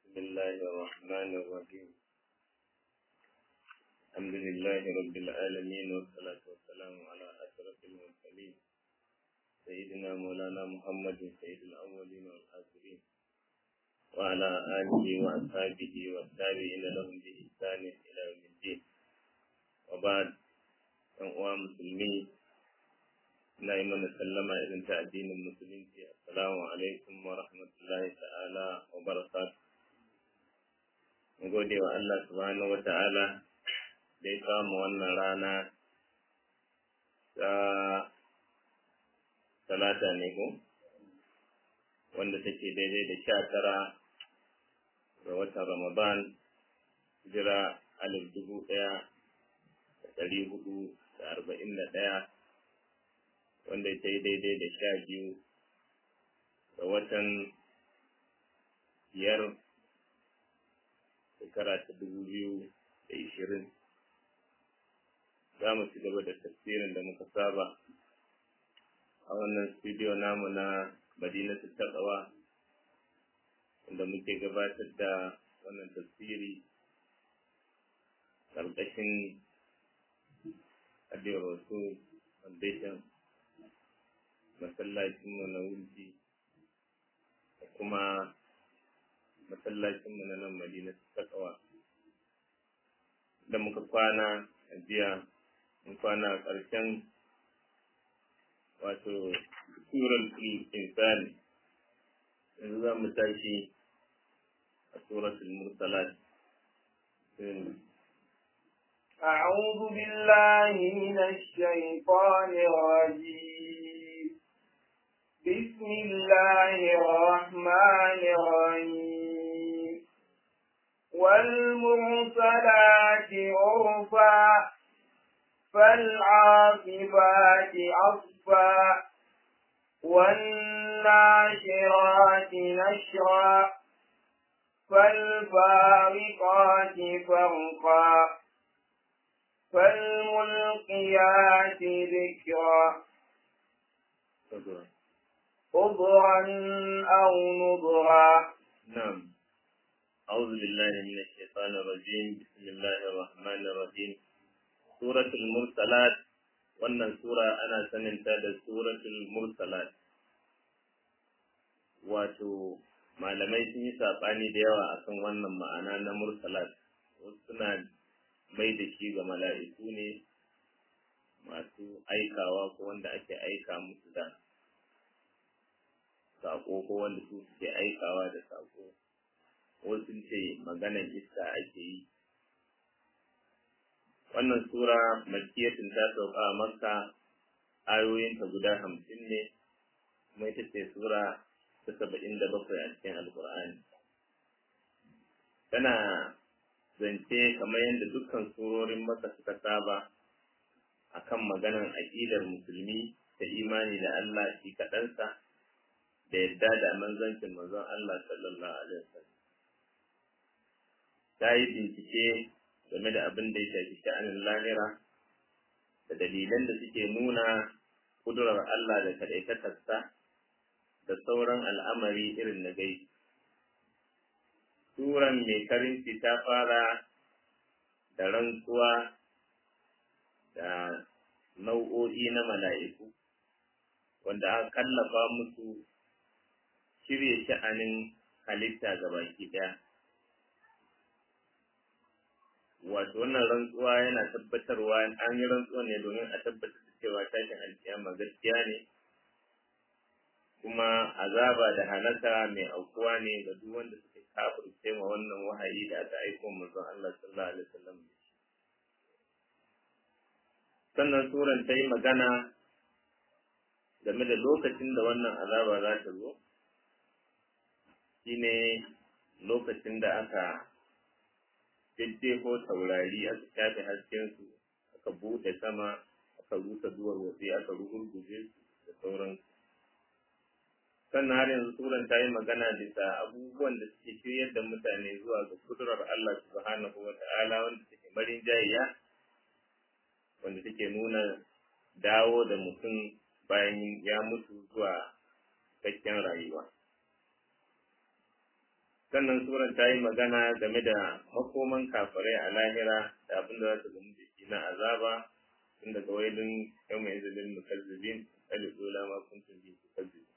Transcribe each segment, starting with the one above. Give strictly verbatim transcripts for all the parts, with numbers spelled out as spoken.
بسم الله الرحمن الرحيم. الحمد لله رب العالمين والصلاة والسلام على أشرف المرسلين سيدنا مولانا محمد سيد الأولين والآخرين وعلى آله وأصحابه والتابعين لهم بإحسان إلى يوم الدين. وبعد أيها المسلمين ina yi mana sallama irin ta addinin musulunci. Assalamu alaikum wa rahmatullahi ta'ala wa barakatuh. Mun gode wa Allah subhanahu wa ta'ala da ya kama wannan rana ta talata ne ko wanda take daidai da sha tara ga watan Ramadan hijira alif dubu ɗaya da ɗari hudu da arba'in da ɗaya wanda ta yi daidai da sha biyu ga watan biyar shekara ta dubu biyu da ishirin. Za mu ci gaba da tafsirin da muka saba a wannan studio namu na Madinatu Taqwa, wanda muke gabatar da wannan tafsiri ƙarƙashin Adiyar Rasul Foundation, masallacinmu na wurji da kuma masallacinmu na nan Madina Taqwa. Da muka kwana a jiya, mun kwana a ƙarshen wato surar insani. Yanzu za mu tashi a suratul mursalat. أعوذ بالله من الشيطان الرجيم. بسم الله الرحمن الرحيم. والمرسلات عرفا فالعاصفات عصفا والناشرات نشرا فالفارقات فرقا فالملقيات ذكرا عذرا أو نذرا. نعم. أعوذ بالله من الشيطان الرجيم. بسم الله الرحمن الرحيم. سورة المرسلات. wannan sura ana saninta da suratul mursalat. Wato malamai sun yi saɓani da yawa akan wannan ma'ana na mursalat. Wasu suna mai da shi ga mala'iku ne masu aikawa ko wanda ake aika musu da sako ko wanda su suke aikawa da sako. Wasu ce maganar iska ake yi. Wannan sura makkiyatin ta sauka a Makka, ayoyinta guda hamsin ne, kuma ita ce sura ta saba'in da bakwai a cikin Alƙur'ani. Tana zance kamar yadda dukkan surorin Makka suka saba akan maganar aƙidar musulmi ta imani da Allah shi kaɗansa da yadda da manzancin manzon Allah sallallahu alaihi wasallam. Ta yi bincike game da abin da ya shafi sha'anin lahira da dalilan da suke nuna kudurar Allah da kaɗaitakarsa da sauran al'amari irin na gai. Suran mai karinci ta fara da rantsuwa da nau'o'i na mala'iku wanda aka kallafa musu shirye sha'anin halitta ga baki ɗaya. Wato wannan rantsuwa yana tabbatarwa, an yi rantsuwa ne domin a tabbatar da cewa tashin alkiyama gaskiya ne, kuma azaba da halaka mai aukuwa ne ga duk wanda suka kafirce ma wannan wahayi da aka aiko manzon Allah sallallahu alaihi wasallam. Sannan suran ta yi magana game da lokacin da wannan azaba za ta zo, shine lokacin da aka jejjefo taurari, aka shafe haskensu, aka buɗe sama, aka rusa duwar watsi, aka rugurguje su da sauransu. Sannan har yanzu suran ta yi magana bisa abubuwan da suke shiryar da mutane zuwa ga kudurar Allah subhanahu wa ta'ala, wanda take marin jayiya, wanda take nuna dawo da mutum bayan ya mutu zuwa cikakken rayuwa. sannan suran ta yi magana game da makoman kafirai a lahira da abin da za su gamu da shi na azaba tun daga wailin yau mai zalin mukazzibin alizola ma kuntum bi mukazzibin.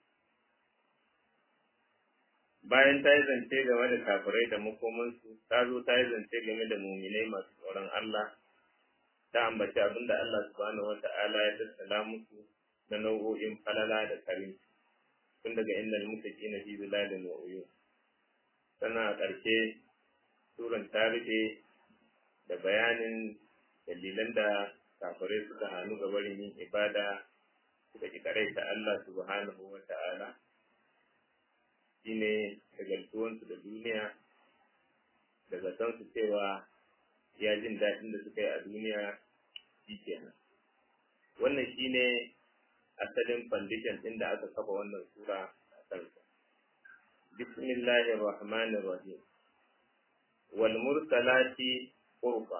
Bayan ta yi zance game da kafirai da makomansu, ta zo ta yi zance game da muminai masu tsoron Allah, ta ambaci abin da Allah subhanahu wata'ala ya tattala musu na nau'o'in falala da karim tun daga inda muttaqina fi zilalin wa uyun. Sannan a ƙarshe suran ta rufe da bayanin dalilan da kafirai suka hannu ga barin yin ibada suka ki karaita Allah subhanahu wa ta'ala, shine shagaltuwansu da duniya da zaton su cewa ya jin daɗin da suka yi a duniya shi kenan. Wannan shine asalin foundation ɗin da aka kafa wannan sura a kansa. بسم الله الرحمن الرحيم والمرسلات عرفا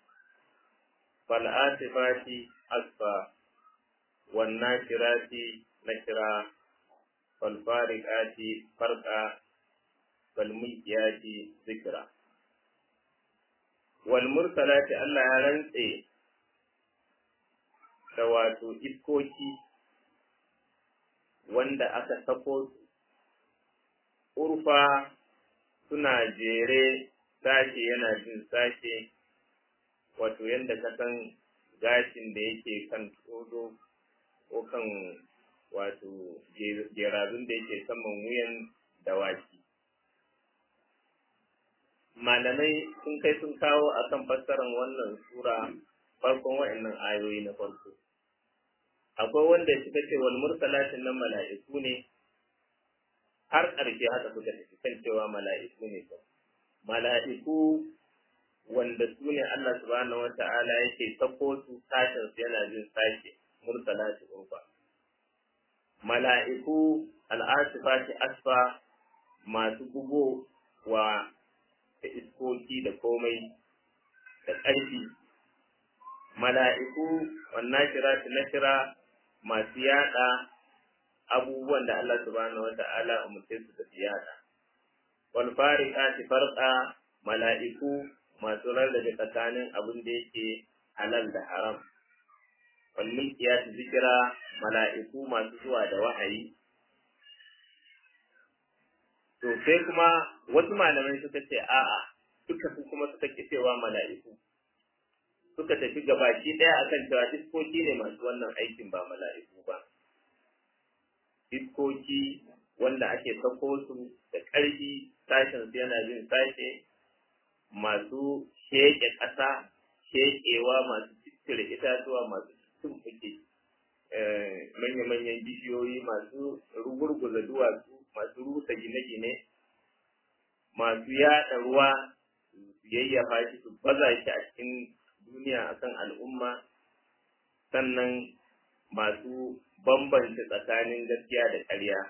فالآسفات أسفا والناشرات نشرا فالفارقات فرقا فالملكيات ذكرا. والمرسلات الله يرنسي دواتو إسكوشي wanda aka sako urfa suna jere sashe yana jin sashe, wato yadda ka san gashin da yake kan todo ko kan wato jerazun da yake saman wuyan dawaki. Malamai sun kai sun kawo akan fassarar wannan sura farkon wa'annan ayoyi na farko. Akwai wanda suka ce wal mursalatin nan mala'iku ne, har ƙarshe haka suka tafi kan cewa mala'iku ne ba. Mala'iku wanda su ne Allah subhanahu wata'ala yake sako su sashen su yana jin sashe mursalati urfa. Mala'iku al'asifati asfa masu bugo wa da iskoki da komai da ƙarfi. Mala'iku wannan kira ta nashira masu yada abubuwan da Allah subhanahu wa ta'ala umurce su da yada. Wal fariqati farqa mala'iku masu rarrabe tsakanin abin da yake halal da haram. Wal mulkiyati zikra mala'iku masu zuwa da wahayi. To sai kuma wasu malamai suka ce a'a duka su kuma suka ce cewa mala'iku suka tafi gabaki ɗaya akan cewa iskoki ne masu wannan aikin ba mala'iku ba. Iskoki wanda ake sako su da ƙarfi sashen su yana jin sashe, masu sheƙe ƙasa, sheƙewa, masu ciccire itatuwa, masu tumɓuke manya-manyan bishiyoyi, masu rugurguza duwatsu, masu rusa gine-gine, masu yaɗa ruwa, yayyafa shi su baza shi a cikin duniya akan al'umma, sannan masu bambanta tsakanin gaskiya da ƙarya.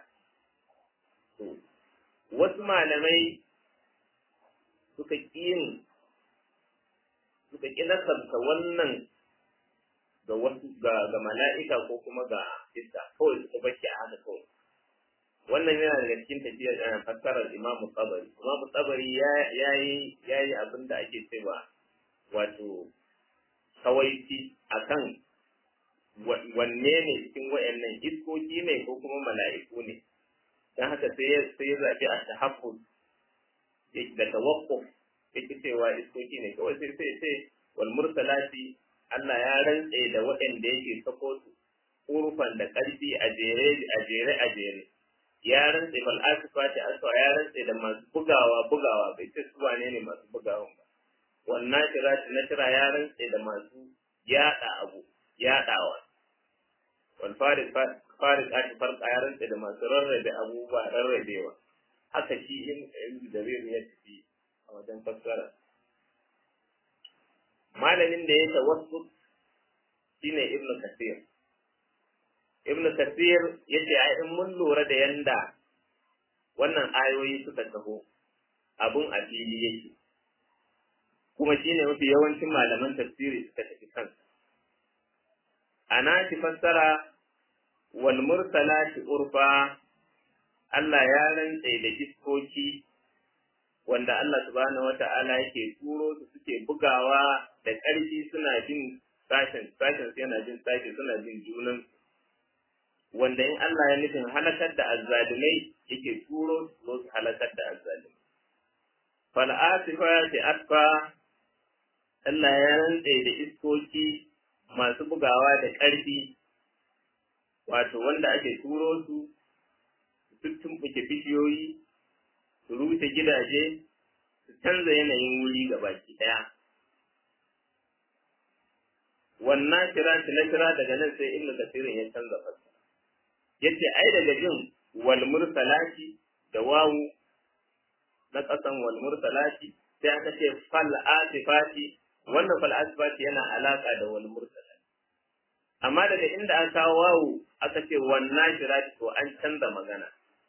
Wasu malamai suka ƙi yin suka ƙi nasarta wannan ga wasu ga, ga mala'ika ko kuma ga iska, kawai suka bashi a haka kawai. Wannan yana daga cikin tafiyar fassarar Imamu Tabari. Imamu Tabari ya yi ya yi abin da ake cewa wato kawaici akan wanne ne cikin wayannan iskoki ne ko kuma mala'iku ne. Dan haka sai ya sai ya zabi a tahaffuz da tawakkuf yake cewa iskoki ne kawai sai sai sai wal mursalati Allah ya rantse da waɗanda yake sako su urfan da ƙarfi a jere a jere a jere. Ya rantse fal asfati asfa ya rantse da masu bugawa bugawa bai ce su wane ne masu bugawan ba. Wannan kira na kira ya rantse da masu yada abu yadawa. Wal farid farid ati farqa ya rantse da masu rarrabe abubuwa rarrabewa. Haka shi in da zai ya tafi a wajen fassara. Malamin da ya tawassul shine Ibn Kathir. Ibn Kathir yace ai in mun lura da yanda wannan ayoyi suka taho abun a fili yake, kuma shine mafi yawancin malaman tafsiri suka tafi kansa. Ana shi fassara wal mursalati urfa, Allah ya rantse da iskoki wanda Allah subhanahu wata'ala yake turo su suke bugawa da ƙarfi suna jin sashen sashen yana jin sashe suna jin junan, wanda in Allah ya nufin halakar da azzalumai yake turo su zo su halakar da azzalumai. Fal asifati asfa, Allah ya rantse da iskoki masu bugawa da ƙarfi, wato wanda ake turo su su tumɓuke bishiyoyi, su rushe gidaje, su canza yanayin wuri gabaki ɗaya. Wannan kira na kira daga nan sai Ibn Kathir ya canza fassara. Yace ai daga jin wal mursalati da wawu na kasan wal mursalati sai aka ce fal asifati, wannan fal asifati yana alaka da wal mursalati. Amma daga inda aka kawo wawu aka ce wannan kira to an canza magana.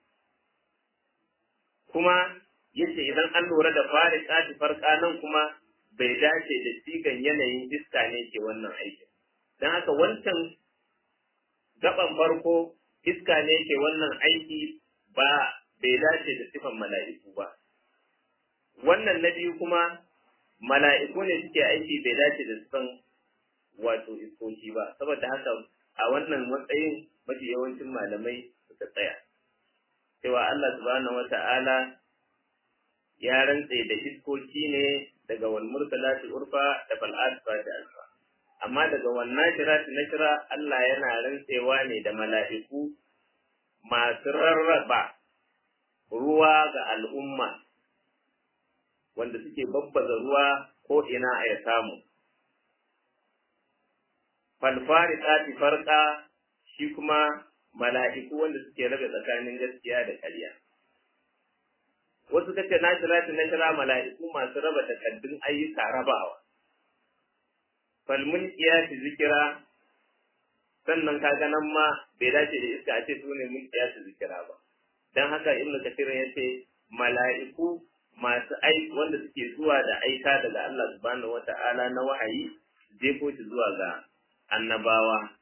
Kuma yace idan an lura da fariqati farqa nan kuma bai dace da sigan yanayin iska ne ke wannan aikin. Don haka wancan gaban farko iska ne ke wannan aiki ba bai dace da sifan mala'iku ba. Wannan na biyu kuma mala'iku ne suke aiki bai dace da sifan wato iskoki ba. Saboda haka a wannan matsayin mafi yawancin malamai suka tsaya. Cewa Allah subhanahu wata'ala ya rantse da iskoki ne daga wal mursalati urfa da fal asfati alfa, amma daga wannan shirati na shira Allah yana rantsewa ne da mala'iku masu rarraba ruwa ga al'umma wanda suke babbaza ruwa ko ina a ya samu. Fal fariqati farqa, shi kuma mala'iku wanda suke rabe tsakanin gaskiya da ƙarya. Wasu kace na shirati na shira mala'iku masu raba takaddun ayyuka rabawa. Fal mulkiyati zikira, sannan kaga nan ma bai dace da iska a ce su ne mulkiyati zikira ba. Dan haka Ibn Kathir ya ce mala'iku masu aiki wanda suke zuwa da aika daga Allah subhanahu wata'ala na wahayi jefo shi zuwa ga annabawa.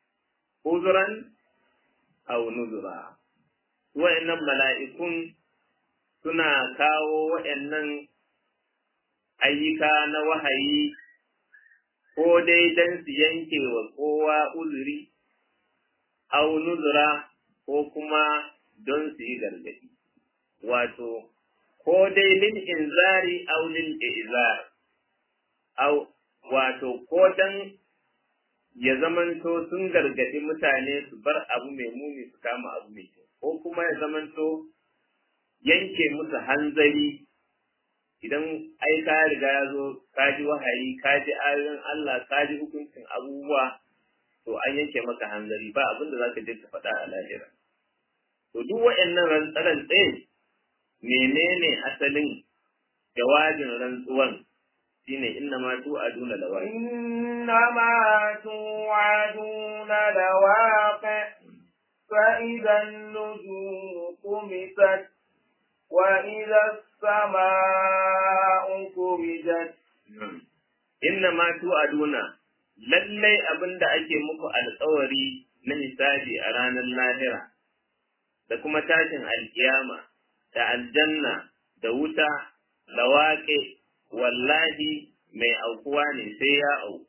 Uzuran aw nuzura. Wa'annan mala'ikun suna kawo waɗannan ayyuka na wahayi ko dai don su yanke wa kowa uzuri, au nuzura ko kuma don su yi gargaɗi. Wato, ko dai lil inzari au lil izar, au wato ko dan ya zamanto sun gargaɗi mutane su bar abu mai muni su kama abu mai kyau, ko kuma ya zamanto yanke musu hanzari idan ai ka riga ya zo ka ji wahayi ka ji ayoyin Allah ka ji hukuncin abubuwa to an yanke maka hanzari ba abin da zaka je ka faɗa a lahira. To duk waɗannan rantsaran tsaye menene asalin jawabin rantsuwan shine inna ma tu'aduna lawaqi inna ma tu'aduna lawaqi fa idan nujumu kumisat وَإِذَا السَّمَاءُ كُمِّلَتْ inna ma tu'aduna lallai abinda ake muku alƙawari na hisabi a ranar lahira da kuma tashin alkiyama da aljanna da wuta lawaqi wallahi mai aukuwa ne sai ya auku,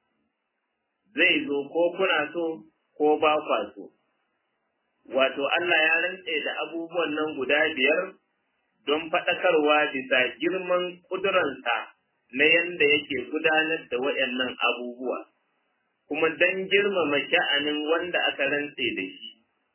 zai zo ko kuna so ko ba kwa so. Wato Allah ya rantse da abubuwan nan guda biyar don faɗakarwa bisa girman ƙuduransa na yanda yake gudanar da waɗannan abubuwa, kuma don girmama sha'anin wanda aka rantse da shi.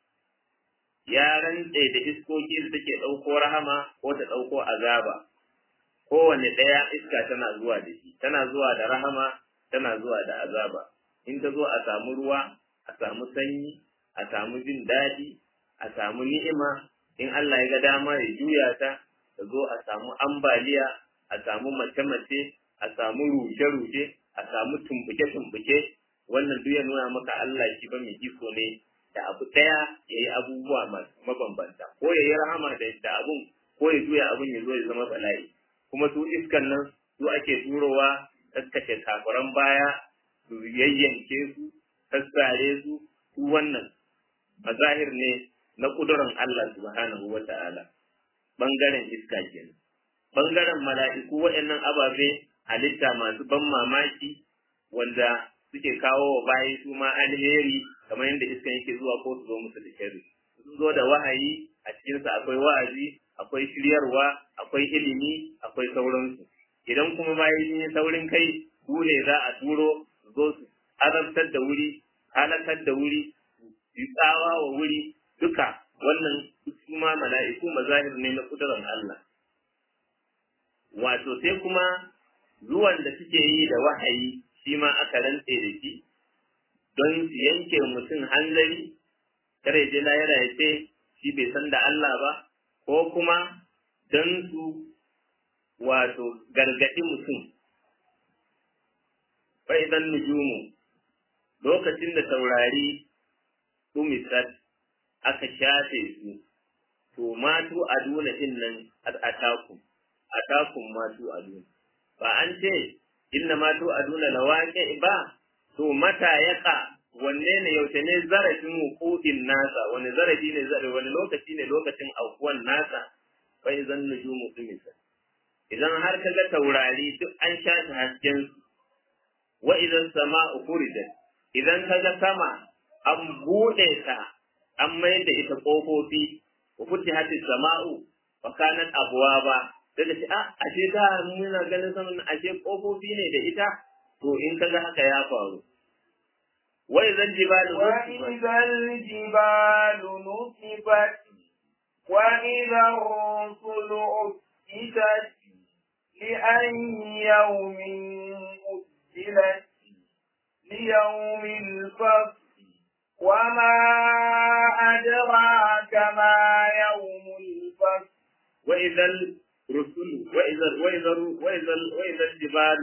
Ya rantse da iskoki da take ɗauko rahama ko ta ɗauko azaba, kowane ɗaya iska tana zuwa da shi, tana zuwa da rahama, tana zuwa da azaba. In ta zo a samu ruwa, a samu sanyi, a samu jin daɗi, a samu ni'ima, in Allah ya ga dama ya juya ta, ta zo a samu ambaliya, a samu mace-mace, a samu rushe-rushe, a samu tumbuke-tumbuke, wannan duk ya nuna maka Allah shi ba mai iko ne da abu ɗaya ya yi abubuwa mabambanta, ko ya yi rahama da abun, ko ya juya abun ya zo ya zama bala'i. Kuma su iskan nan su ake turowa, kaskace kafuran baya, su yayyanke su, sassare su, su wannan mazahir ne na ƙudurin Allah subhanahu wa ta'ala, ɓangaren iska kenan. bangaren mala'iku waɗannan ababe halitta masu ban mamaki wanda suke kawo wa bayi su ma alheri kamar yadda iska yake zuwa ko su zo musu da sharri sun zo da wahayi a cikinsa akwai wa'azi akwai shiryarwa akwai ilimi akwai sauransu idan kuma bayi sun yi saurin kai su ne za a turo su zo su azabtar da wuri halakar da wuri su tsawa wa wuri duka wannan su ma mala'iku mazahir ne na kudurar Allah wato sai kuma zuwan da suke yi da wahayi shi ma aka rantse da shi don su yanke mutum hanzari kare je lahira ya ce shi bai san da Allah ba ko kuma don su wato gargaɗi mutum fa idan nujumu lokacin da taurari tumisat aka shafe su to matu aduna din nan ataku atakum matu aduna ba an ce inna matu aduna lawaqi ba to mata yaka wanne ne yaushe ne zarafin wuqudin nasa wani zarafi ne zarafi wani lokaci ne lokacin aukuwan nasa fa idan nujumu tumisat idan har kaga taurari duk an shafe hasken su wa idan sama'u furidat idan kaga sama an bude ta an mai da ita kofofi wa futihatis sama'u wa kanat abwaba daga ce a ashe da muna ganin saman ashe kofofi ne da ita to in kaga haka ya faru wa idan jibalu wa idan jibalu nusifat wa idan rusulu uqitat li ayyi yawmin ujilat li yawmil fasl وما أدراك ما يوم الفصل وإذا الرسل وإذا وإذا وإذا وإذا الجبال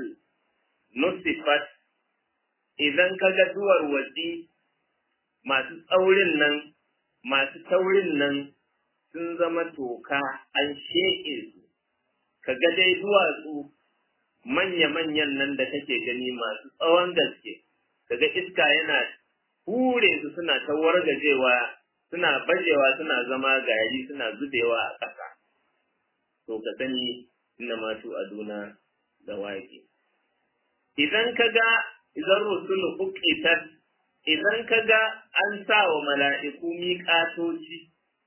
نصفت إذا كجدور ودي ما تطورن نن ما تطورن نن sun zama toka an sheƙe su kaga dai duwatsu manya-manyan nan da kake gani masu tsawon gaske kaga iska yana hure su suna ta wargajewa suna bajewa suna zama gari suna zubewa a ƙasa to ka sani inna ma tu aduna da waƙi idan kaga idan rusulu uqitat idan kaga an sa wa mala'iku miƙatoci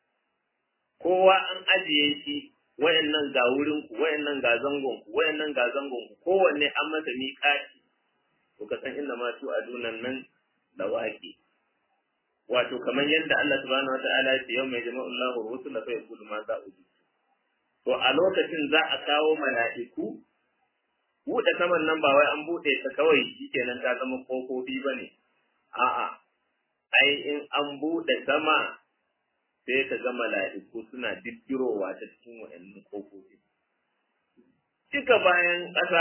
kowa an ajiye shi wayannan ga wurin ku wayannan ga zangon ku wayannan ga zangon ku kowanne an masa miƙati to ka san inna ma tu aduna nan da waƙi wato kamar yadda Allah subhanahu wataala ya ce yau mai jama'u Allahu rusula fa yaqulu ma za uji to a lokacin za a kawo mala'iku buɗe saman nan ba wai an buɗe ta kawai shikenan ta zama kofofi bane a'a ai in an buɗe sama sai ka ga mala'iku suna diddirowa ta cikin wayannan kofofi cika bayan ƙasa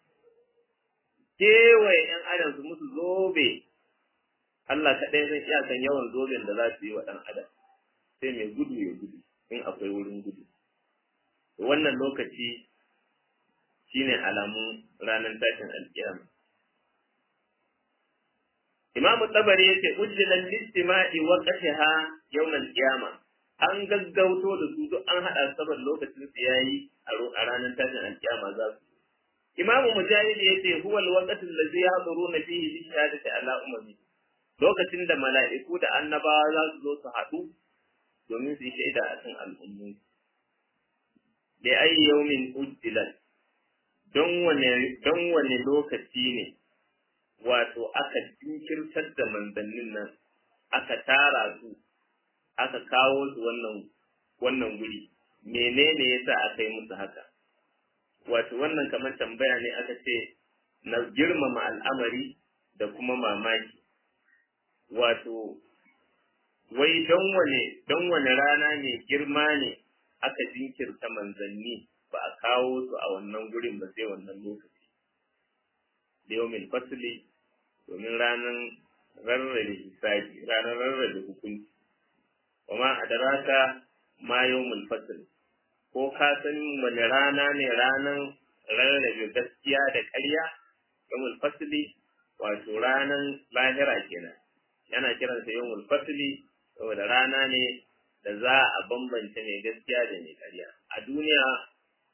kewaye ‘yan adam su musu zobe Allah kaɗai zai iya san yawan zoben da za su yi wa ɗan adam sai mai gudu ya gudu in akwai wurin gudu wannan lokaci shine alamun ranar tashin alkiyama Imam Tabari yace ujjilan listima'i wa qashaha yawm al-qiyama an gaggauto da su duk an hada saboda lokacin su yayi a ranar tashin alkiyama za su Imam Mujahid yace huwa al-waqtu allazi yahduruna fihi bi shahadati ala ummi lokacin da mala'iku da annabawa za su zo su haɗu domin su yi shaida a kan al'ummu. Da ayi yaumin ujjilan don wane lokaci ne wato aka jinkirtar da manzannin nan aka tara su aka kawo su wannan wannan guri menene yasa aka yi musu haka wato wannan kamar tambaya ne aka ce na girmama al'amari da kuma mamaki wato wai don wane don wane rana ne girma ne aka jinkirta manzanni ba a kawo su a wannan gurin ba sai wannan lokaci da yawmin fasli domin ranar rarrabe hisabi ranar rarrabe hukunci kuma adaraka ma yawmul fasl ko ka san wani rana ne ranar rarrabe gaskiya da ƙarya yawmul fasli wato ranar lahira kenan yana kiransa yawmul fasli saboda rana ne da za a bambance mai gaskiya da mai ƙarya a duniya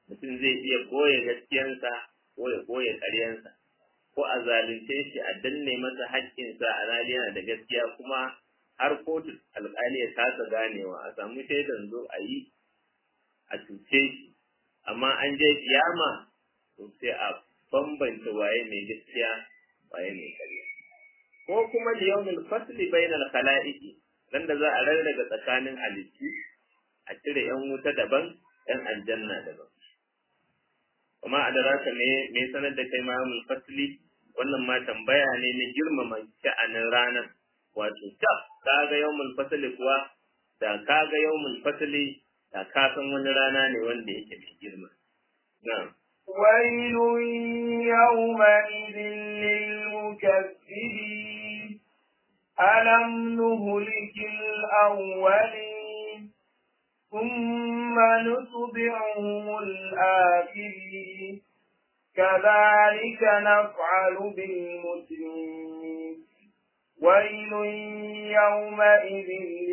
mutum zai iya koya gaskiyansa ko ya koya ƙaryansa ko a zalunce shi a danne masa haƙƙinsa a rali yana da gaskiya kuma har kotu alƙali ya kasa ganewa a samu shaidan zo a yi a cuce shi amma an je kiyama to sai a bambanta waye mai gaskiya waye mai ƙarya ko kuma da yawmul fasli bainal khalaiqi dan da za a rarraga tsakanin halittu a cire yan wuta daban yan aljanna daban kuma adaraka me me sanar da kai ma yawmul fasli wannan ma tambaya ne na girmama sha'anin ranar wato ta kaga yawmul fasli kuwa da kaga yawmul fasli da ka san wani rana ne wanda yake mai girma na'am ويل يومئذ للمكذبين ألم نهلك الأولين ثم نتبعهم الآخرين كذلك نفعل بالمجرمين ويل يومئذ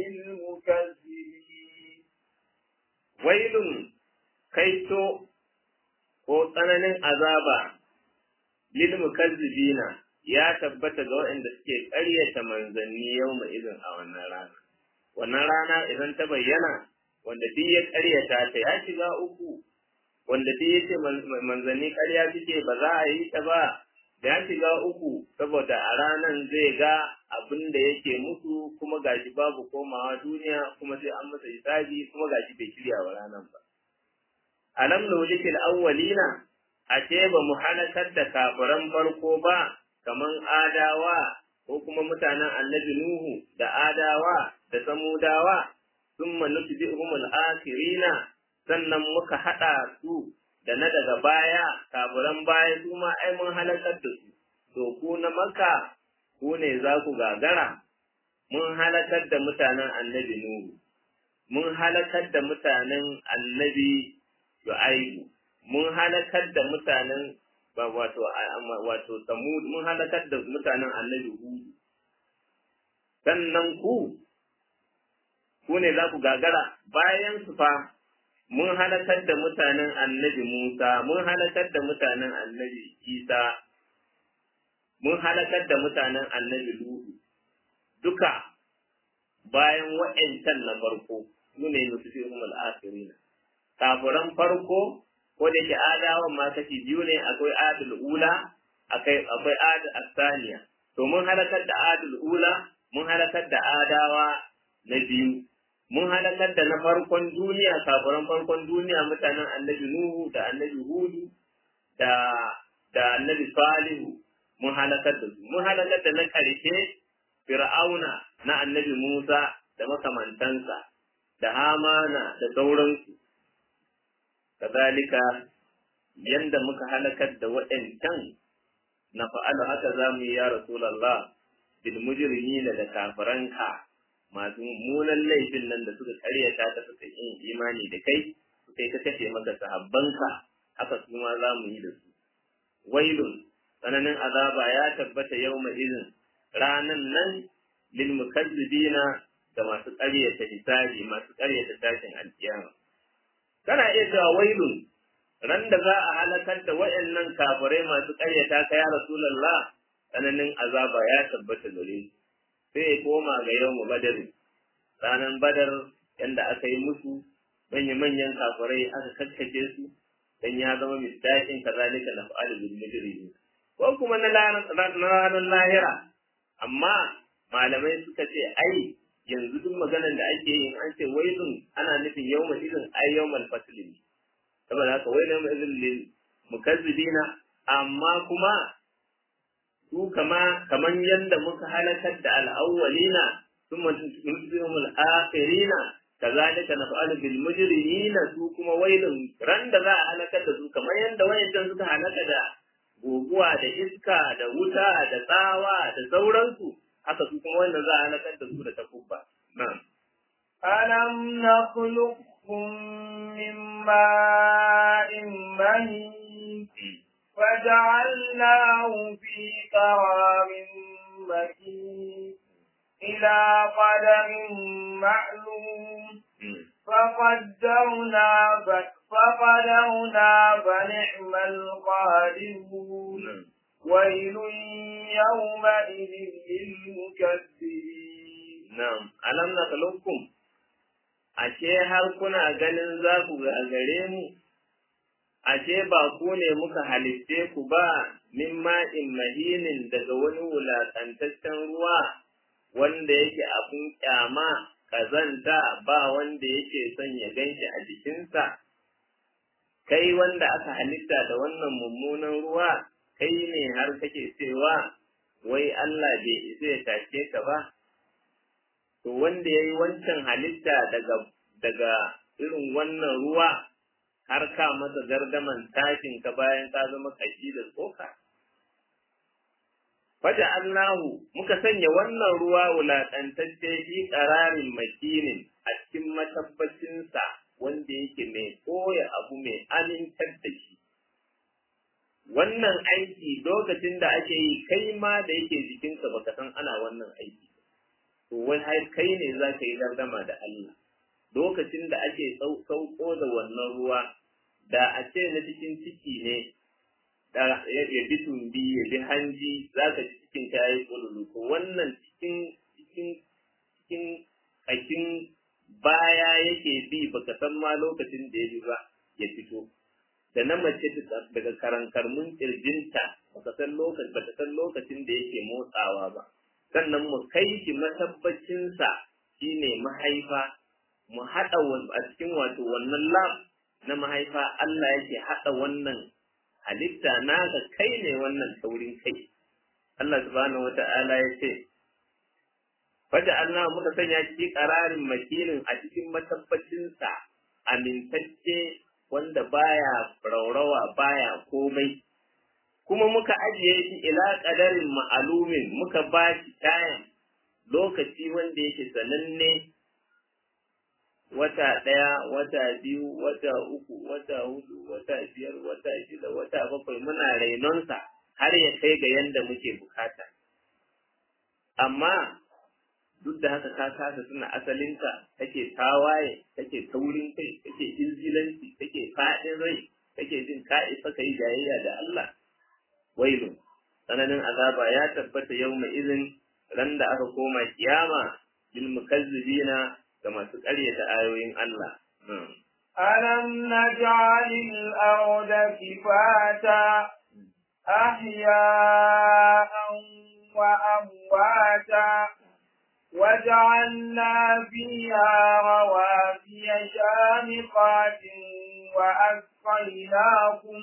للمكذبين ويل كيتو ko tsananin azaba lil mukazzibina ya tabbata ga waɗanda suke ƙaryata manzanni yawma idan a wannan rana wannan rana idan ta bayyana wanda duk ya ƙaryata ta ya shiga uku wanda duk yace manzanni ƙarya suke ba za a yi ta ba ya shiga uku saboda a ranan zai ga abin da yake musu kuma gashi babu komawa duniya kuma sai an masa hisabi kuma gashi bai shirya wa ranan ba alam nulikil awwalina ashe ba mu halakar da kafiran farko ba kaman adawa ko kuma mutanen annabi nuhu da adawa da samudawa thumma nutbi'uhumul akhirina sannan muka hada su da na daga baya kafiran baya su ma ai mun halakar da su to ku na maka ku ne za ku gagara mun halakar da mutanen annabi nuhu mun halakar da mutanen annabi Shu'aibu mun halakar da mutanen wato wato Samud mun halakar da mutanen Annabi Hud sannan ku ku ne za ku gagara bayan su fa mun halakar da mutanen Annabi Musa mun halakar da mutanen Annabi Isa mun halakar da mutanen Annabi Lut duka bayan wa'ancan na farko su ne nufisihumul akhirina kafuran farko ko da ke adawan ma kashi biyu ne akwai adul ula akwai akwai ad asaniya to mun halakar da adul ula mun halakar da adawa na biyu mun halakar da na farkon duniya kafuran farkon duniya mutanen annabi nuhu da annabi hudu da da annabi salihu mun halakar da su mun halakar da na karshe fir'auna na annabi musa da makamantansa da hamana da sauransu kazalika yanda muka halakar da waɗancan na fa'alu haka za mu yi ya Rasulallah bil mujrimina da kafiranka masu mummunan laifin nan da suka karyata ta suka yin imani da kai suka yi ta kashe maka sahabbanka haka su ma za mu yi da su wailun tsananin azaba ya tabbata yawma izin ranan nan lil mukazzibina da masu karyata hisabi masu karyata tashin alkiyama kana iya cewa wailun ran da za a halakar da wayannan kafirai masu ƙaryata ka ya Rasulullah tsananin azaba ya tabbata gare su sai ya koma ga yawmu badar ranan badar yanda aka yi musu manyan manyan kafirai aka kakkace su dan ya zama misdaƙin kazalika na fa'al bil mujrimin ko kuma na ranar lahira amma malamai suka ce ai yanzu duk maganar da ake yin an ce wailun ana nufin yawmal izin ay yawmal fasl saboda haka wailun izin lil mukazzibina amma kuma su kama kaman yanda muka halakar da al-awwalina thumma nusbihumul akhirina kazalika naf'alu bil mujrimina su kuma wailun ran da za a halakar da su kamar yanda wayancan suka halaka da guguwa da iska da wuta da tsawa da sauransu haka su kuma wanda za a halakar da su da takubba na'am alam nakhluqukum min ma'in mahin faja'alnahu fi qararin makin ila qadarin ma'lum فقدرنا فقدرنا فنعم القادرون ويل يومئذ للمكذبين. نعم ألم نخلقكم ashe har kuna ganin za ku ga gare mu ashe ba ku ne muka halitte ku ba min ma'in mahinin daga wani wulaƙantaccen ruwa wanda yake abun kyama kazanta ba wanda yake son ya ganshi a jikinsa kai wanda aka halitta da wannan mummunan ruwa kai ne har kake cewa wai Allah bai isa ya tashe ka ba to wanda yayi wancan halitta daga daga irin wannan ruwa har ka masa gardaman tashin ka bayan ka zama kashi da tsoka faja Allahu muka sanya wannan ruwa wulaƙantacce fi qararin makinin a cikin matabbacin sa wanda yake mai koya abu mai amintar da shi wannan aiki lokacin da ake yi kai ma da yake jikinka baka san ana wannan aiki to wai har kai ne za ka yi gardama da Allah lokacin da ake sauko da wannan ruwa da a ce na cikin ciki ne da ya bi tumbi ya bi hanji za ka ci cikin kayi kululu to wannan cikin cikin cikin ƙashin baya yake bi baka san ma lokacin da ya bi ba ya fito da na mace daga karankarmun kirjinta baka san lokacin baka san lokacin da yake motsawa ba sannan mu kai shi matabbacinsa shine mahaifa mu haɗa a cikin wato wannan lab na mahaifa Allah yake haɗa wannan halitta naka kai ne wannan taurin kai Allah subhanahu wata'ala ya ce faja Allah muka sanya shi ƙararin makilin a cikin matabbacinsa amintacce wanda baya raurawa baya komai kuma muka ajiye shi ila ƙadarin ma'alumin muka ba shi tayan lokaci wanda yake sananne wata ɗaya wata biyu wata uku wata hudu wata biyar wata shida wata bakwai muna rainonsa har ya kai ga yanda muke bukata amma duk da haka ka kasa suna asalinka kake tawaye kake taurin kai kake izgilanci kake faɗin rai kake jin ka isa kai jayayya da Allah wailu tsananin azaba ya tabbata yawma izin ran da aka koma kiyama bil mukazzibina ga masu ƙaryata ayoyin Allah. Alam naj'alil arda kifata ahya'an wa amwata وجعلنا فيها رواسي شامخات وأسقيناكم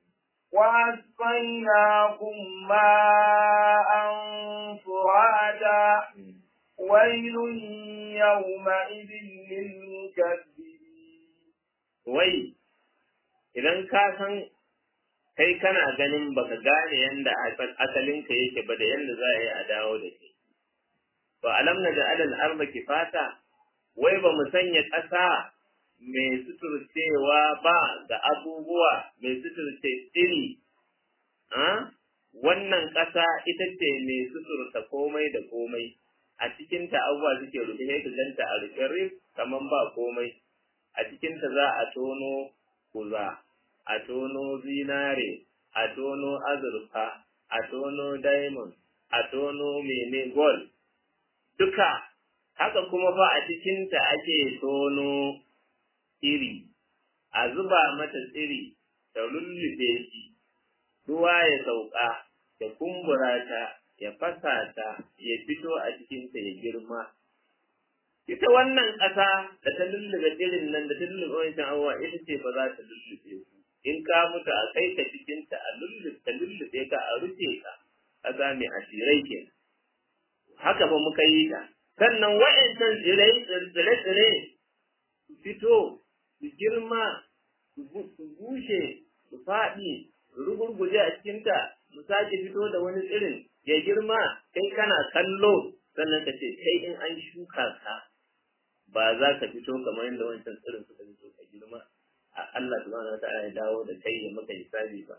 وأسقيناكم ماء فراتا ويل يومئذ للمكذبين. وي idan ka san kai kana ganin baka gane yanda asalinka yake ba da yanda za a yi a dawo da kai wa alam naj'al al-ardha kifata wai ba mu sanya ƙasa mai suturcewa ba ga abubuwa mai suturce iri a wannan ƙasa ita ce mai suturta komai da komai a cikin ta abubuwa suke rufe ka ganta a rufe rif kaman ba komai a cikin ta za a tono kuza a tono zinare a tono azurfa a tono diamond a tono mene gold duka haka kuma fa a cikinta ake tono iri a zuba mata tsiri da lullube shi ruwa ya sauka ya kumbura ta ya fasa ta ya fito a cikinta ya girma ita wannan ƙasa da ta lullube tsirin nan da ta lullube wancan abubuwa ita ce ba za ta lullube ku in ka mutu a kai ka cikinta a lullube ta lullube ka a rufe ka ƙasa mai asirai kenan haka ba muka yi ta sannan wa'ancan tsire-tsire su fito su girma su bushe su faɗi rugurguje a cikinta mu sake fito da wani tsirin ya girma kai kana kallo sannan ka ce kai in an shuka ka ba za ka fito kamar yadda wancan tsirin suka fito ka girma a Allah subhanahu wa ta'ala ya dawo da kai ya maka hisabi ba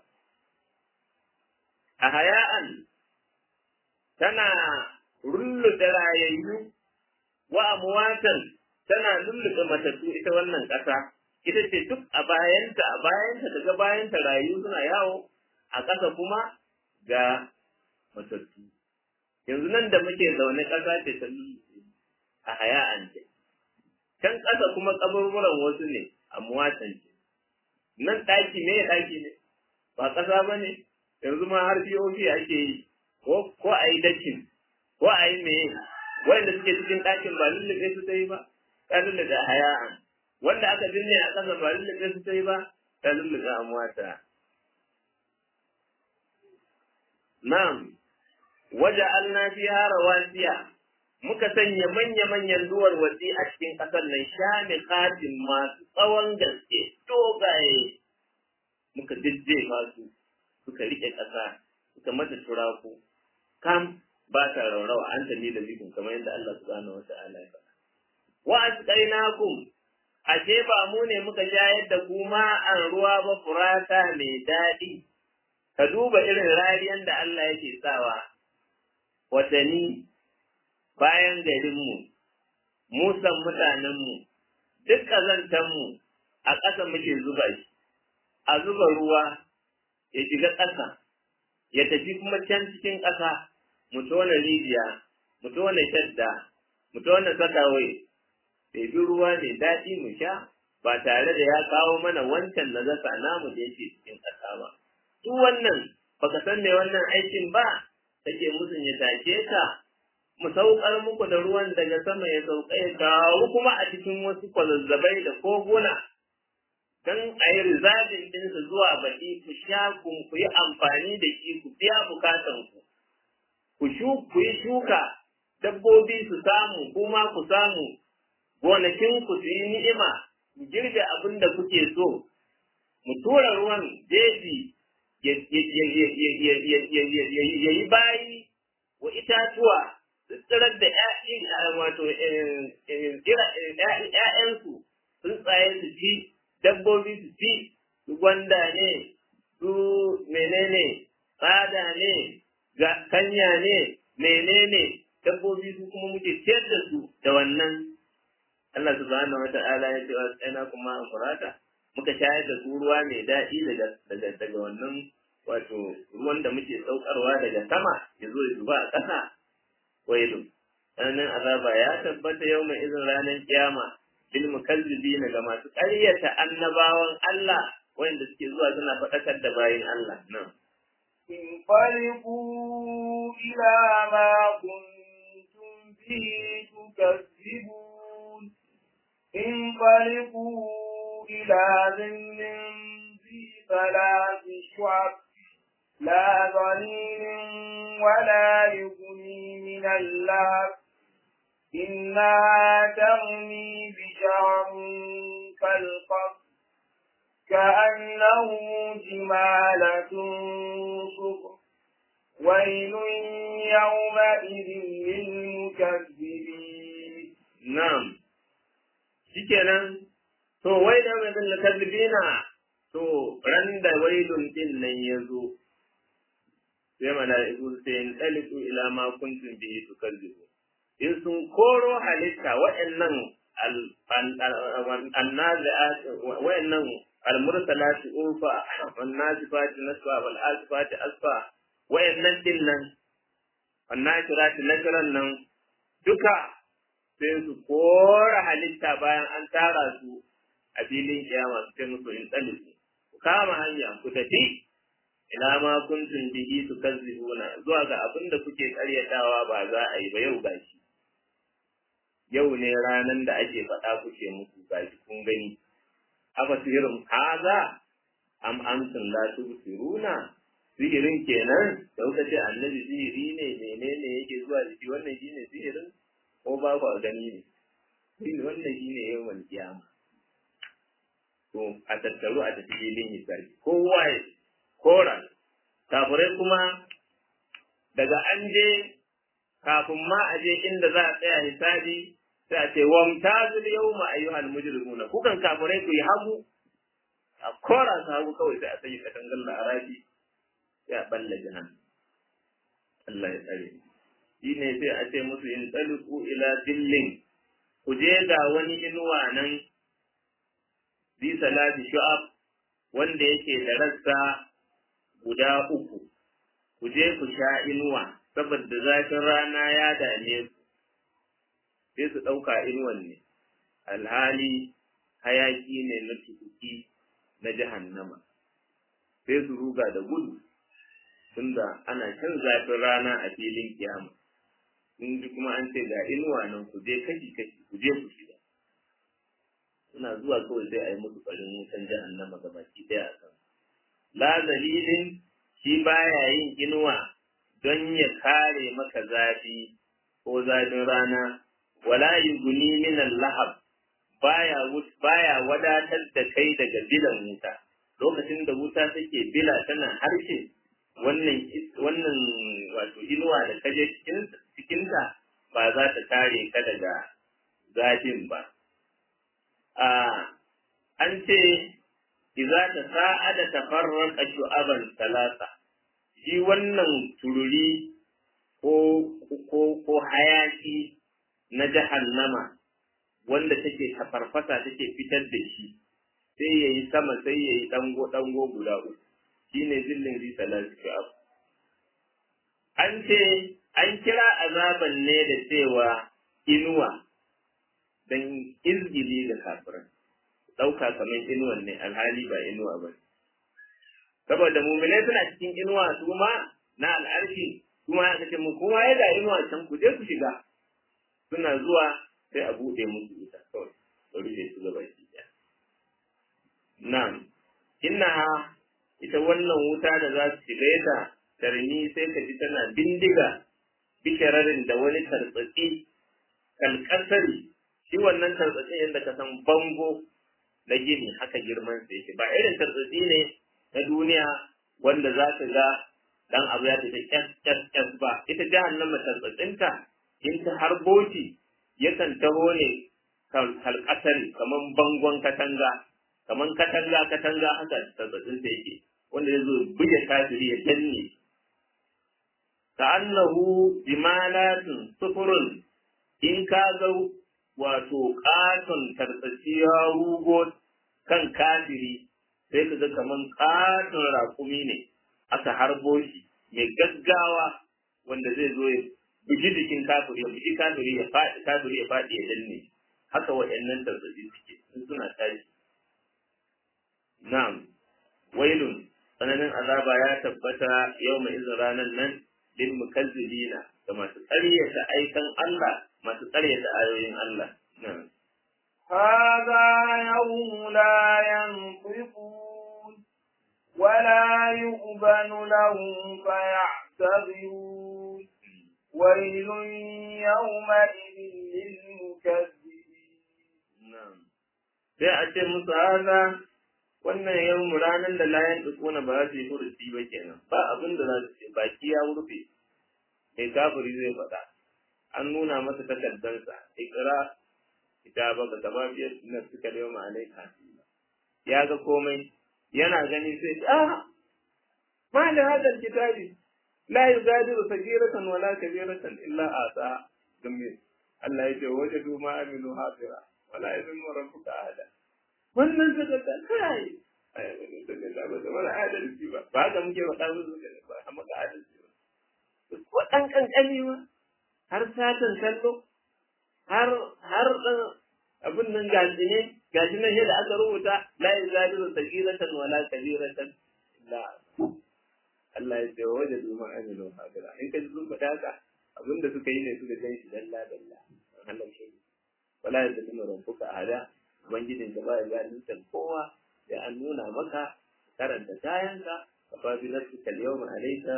a haya'an tana rullu da rayayyu wa amwatan tana lulluɓe matattu ita wannan ƙasa ita ce duk a bayanta a bayanta daga bayanta rayu suna yawo a ƙasa kuma ga matattu yanzu nan da muke zaune ƙasa ce ta lulluɓe a haya'an ce can ƙasa kuma kaburburan wasu ne a muwatan ce nan ɗaki ne ɗaki ne ba ƙasa ba ne yanzu ma har P O P ake yi ko a yi dakin ko a yi meye wanda suke cikin ɗakin ba lullube su ta yi ba ta lullube a haya'an wanda aka binne a ƙasa ba lullube su ta yi ba ta lullube a muwata na'am waja'alna fiha rawasiya muka sanya manya-manyan duwar wasi a cikin ƙasar nan shamikatin masu tsawon gaske dogaye muka jejjefa su suka riƙe ƙasa suka mata turaku kam ba ta raurawa an tani da zikun kamar yadda Allah subhanahu wata'ala ya faɗa wa asqainakum ashe ba mu ne muka shayar da ku ma'an ruwa ba furata mai daɗi ka duba irin rariyan da Allah yake sawa watanni bayan garinmu, musan mutanenmu, duk ƙazantanmu a ƙasa muke zuba shi, a zuba ruwa ya shiga ƙasa, ya tafi kuma can cikin ƙasa, mu tona rijiya, mu tona shadda, mu tona sakawai, sai bi ruwa mai daɗi mu sha, ba tare da ya kawo mana wancan nazasa namu da yake cikin ƙasa ba. Duk wannan, baka san me wannan aikin ba, take musun ya take ka, mu saukar muku da ruwan daga sama ya sauka ya kawo kuma a cikin wasu kwazazzabai da koguna don a yi rizabin ɗinsa zuwa baɗi ku sha ku yi amfani da shi ku biya bukatanku ku ku yi shuka dabbobi su samu kuma ku samu gonakinku su yi ni'ima ku girbe abin da kuke so mu tura ruwan jeji ya yi bayi wa itatuwa tsirar da wato ‘ya'yansu tsuntsaye su ci, dabbobi su ci, su gwanda ne, su menene, tsada ne, kanya ne, menene, dabbobi su kuma muke ciyar da su da wannan. Allah subhanahu wa ta'ala ya ce wa tsayana kuma a furata, muka shayar da su ruwa mai daɗi daga wannan wato ruwan da muke saukarwa daga sama ya zo ya zuba a ƙasa. wailu ranar azaba ya tabbata yau mai izin ranar kiyama bil mukazzibina ga masu ƙaryata annabawan Allah wanda suke zuwa suna faɗakar da bayin Allah nan انطلقوا إلى ما كنتم به تكذبون انطلقوا إلى ظل ذي ثلاث شعب لا ظليل ولا يغني من اللهب إنها ترمي بشرر كالقصر كأنه جمالة صفر ويل يومئذ للمكذبين نعم shikenan to wai da mai bin kallibina to ran da wailun din nan yazo sai mala'iku sai in taliku ila ma kuntum bihi tukallibu in sun koro halitta wa'annan annazi'at wa'annan almursalat urfa wan nazifat nasfa wal asfat asfa wa'annan din nan annashirat nasran nan duka sai su kora halitta bayan an tara su a filin kiyama su kai musu in taliku ku kama hanya ku tafi ila ma kuntum bihi tukazzibuna zuwa ga abin da kuke karyatawa ba za a yi ba yau gashi yau ne ranan da ake faɗa kuke muku gashi kun gani afa sihirin haza am antum la tubsiruna sihirin kenan da kuka ce annabi sihiri ne menene yake zuwa jiki wannan shine sihirin ko ba ku gani ne wannan shine yawan kiyama to a tattaru a tafi filin hisabi kowa ya kora kafirai kuma daga an je kafin ma a je inda za a tsaya hisabi sai a ce wamtazul yawma ayyuhal mujrimuna kukan kafirai ku yi hagu a kora su hagu kawai sai a sanya katangar la'arabi sai a balla jahan Allah ya tsare shi ne sai a ce musu in taliqu ila dillin ku je ga wani inuwa nan bi salati shu'ab wanda yake da rassa guda uku ku je ku sha inuwa saboda zafin rana ya dame su sai su ɗauka inuwan ne alhali hayaki ne na tukuki na jahannama sai su ruga da gudu tunda ana kan zafin rana a filin kiyama in ji kuma an ce ga inuwa nan ku je kashi kashi ku je ku shiga suna zuwa kawai sai a yi musu ɓarin wutan jahannama ga baki ɗaya a kan la dalilin shi baya yin inuwa don ya kare maka zafi ko zafin rana wala yughni min al-lahab baya baya wadatar da kai daga bilan wuta lokacin da wuta take bila tana harshe wannan wannan wato inuwa da kaje cikin cikin ta ba za ta kare ka daga zafin ba a an ce idza ta sa'ada tafarraqa shu'aban salasa shi wannan tururi ko ko ko hayaki na jahannama wanda take tafarfasa take fitar da shi sai yayi sama sai yayi dango dango guda uku shine zillin zi salatu ab an ce an kira azaban ne da cewa inuwa dan izgili da kafirai dauka kaman inuwan ne alhali ba inuwa ba saboda mu'minai suna cikin inuwa su ma na al'arshi kuma aka ce mu kuma ya da inuwa can ku je ku shiga suna zuwa sai a buɗe musu ita kawai da rufe su gaba ki ɗaya. Na'am, innaha ita wannan wuta da za su shiga ta tarni sai ka ji tana bindiga bishararin da wani tartsatsi kalkasari shi wannan tartsatsi yadda ka san bango na gini haka girman sai yake ba irin tartsatsi ne na duniya wanda za ka ga dan abu ya tafi kyas kyas kyas ba ita jahannama tartsatsinta in ta harboci yakan taho ne kalkasari kaman bangon katanga kaman katanga katanga haka tartsatsin ta yake wanda ya zo buge kafiri ya danne ta'annahu bimalatun sufurun in ka ga wato katon tartsatsi ya rugo kan kafiri sai ka ga kaman katon rakumi ne aka harbo shi mai gaggawa wanda zai zo ya bugi jikin kafiri ya bugi kafiri ya faɗi kafiri ya faɗi ya danne haka waɗannan tartsatsi suke sun suna tashi na'am wailun tsananin azaba ya tabbata yau mai izin ranar nan lil mukazzibina ga masu ƙaryata aikan Allah masu ƙaryata ayoyin Allah na'am هذا يوم لا ينطقون ولا يؤذن لهم فيعتذرون ويل يومئذ للمكذبين na'am sai a ce musu haza wannan yau ranar da layan tsukuna ba za su yi furuci ba kenan ba abin da za su ce baki ya rufe mai kafiri zai faɗa an nuna masa takardarsa ikra kitaba ka kama biyar na suka da yau alaika ya ga komai yana gani sai ah ma da hadal kitabi la yugadiru sagiratan wala kabiratan illa ata gamme Allah ya ce wajadu ma amilu hadira wala yazlimu rabbuka ahada wannan takarda kai ai wannan takarda ba da wani adalci ba ba ga muke faɗa musu ba amma ga adalci ba ko dan kankani ma har satan kallo har har abin nan gaji ne gaji nan yadda aka rubuta la yazalimu sagiratan wala kabiratan illa Allah ya ce wajadu ma amilu hadira in ka ji sun faɗa haka abinda suka yi ne suka gan shi dalla dalla Allah shi wala yazlimu rabbuka ahada ubangijin da ba ya zaluntar kowa sai an nuna maka karanta kayanka ka fa bi nafsika al-yawma alayka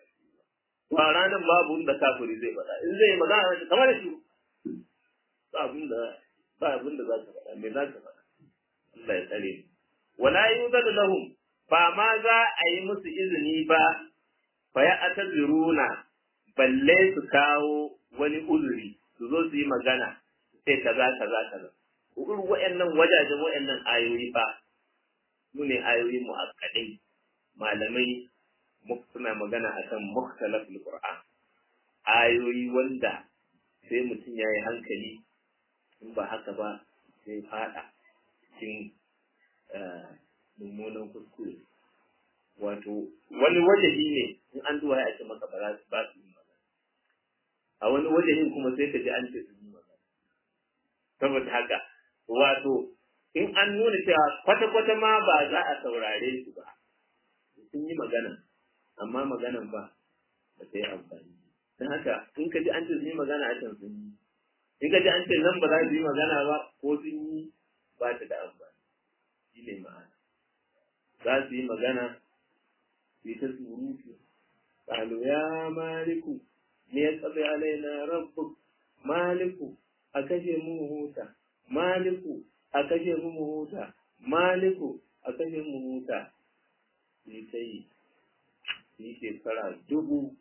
wa ranan babu da kafiri zai faɗa in zai magana kamar shi ba abin da ba abin da za ka faɗa me za ka faɗa Allah ya tsare wala yudadu lahum ba ma za a yi musu izini ba fa ya atazuruna balle su kawo wani uzuri su zo su yi magana sai kaza kaza kaza irin waɗannan wajajen waɗannan ayoyi fa su ne ayoyi mu'akkadai malamai suna magana akan mukhtalaful qur'an ayoyi wanda sai mutum ya yi hankali in ba haka ba zai fada cikin mummunan kuskure. Wato wani wajahi ne in an zuwa ya ce maka ba za su ba su yi magana, a wani wajahin kuma sai ka ji an ce su yi magana. Saboda haka wato in an nuna cewa kwata-kwata ma ba za a saurare su ba, sun yi magana amma maganan ba ba ta yi amfani. Don haka in ka ji an ce su yi magana a can sun yi, in ka ji an ce nan ba za su yi magana ba ko sun yi ba ta da amfani. Shi ne ma'ana za su yi magana yi ta surutu, ƙalu ya maliku me ya tsabe alaina rabbuk, maliku a kashe mu huta, maliku a kashe mu huta, maliku a kashe mu huta. Ni sai ni shekara dubu